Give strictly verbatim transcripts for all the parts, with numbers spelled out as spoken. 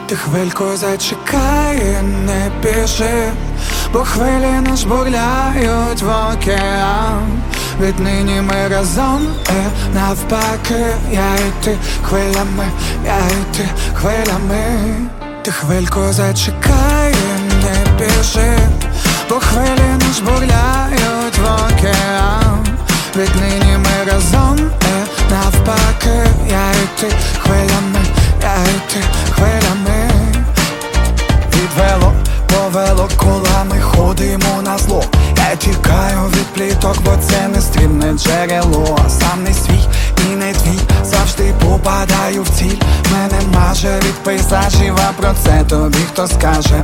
Ти хвильку зачекай, не біжи, бо хвилі нас бурляють в океан. Віднині ми разом, і навпаки, я і ти хвилями, я і ти хвилями. Ти хвильку зачекай, не біжи, бо хвилі нас бурляють в океан. Віднині ми разом, і навпаки, я і ти хвилями, я і ти хвилями. Відвело, повело колами, ходимо на зло. Я тікаю від пліток, бо це не стрімне джерело. Сам не свій і не твій, завжди попадаю в ціль. Мене маже від пейзажів, а про це тобі хто скаже.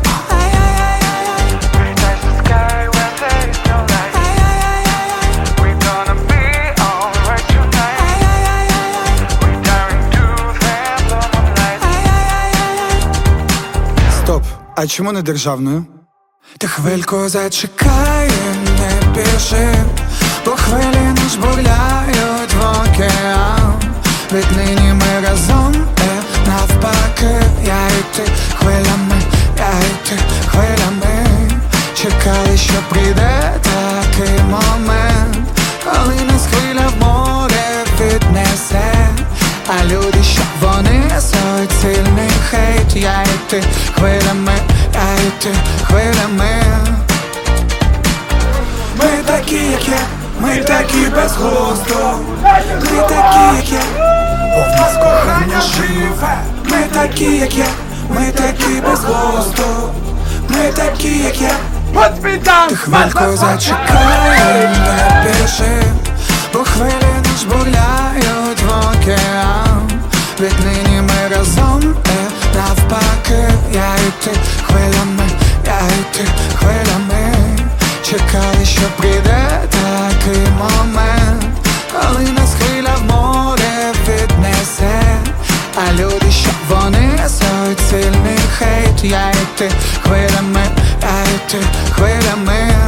Стоп, а чому не державною? Ти хвильку зачекай, не біжи, бо хвилі нас бурляють в океан. Віднині ми разом, і навпаки, я і ти хвилями, я і ти хвилями. Чекали, що прийде такий момент, коли нас хвиля в море віднесе. А люди, що вони несуть сильний хейт, я і ти хвилями, я і ти хвилями. Ми такі, як є, ми такі безглуздо. Ми такі, як є, бо в нас кохання живе. Ми такі, як є, ми такі безглуздо. Ми такі, як є. Ти хвильку зачекай, не біжи, бо хвилі нас бурляють в океан. Віднині ми разом, і навпаки, я і ти хвилями, я і ти хвилями. Чекали, що прийде такий момент, коли нас хвиля в море віднесе. А люди, що вони несуть сильний хейт, я і ти хвилями, я і ти хвилями.